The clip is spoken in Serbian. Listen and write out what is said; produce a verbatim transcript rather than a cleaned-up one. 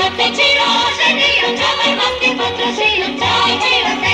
Te ci roze, ne io già vai, ma ti potrò, se io già, io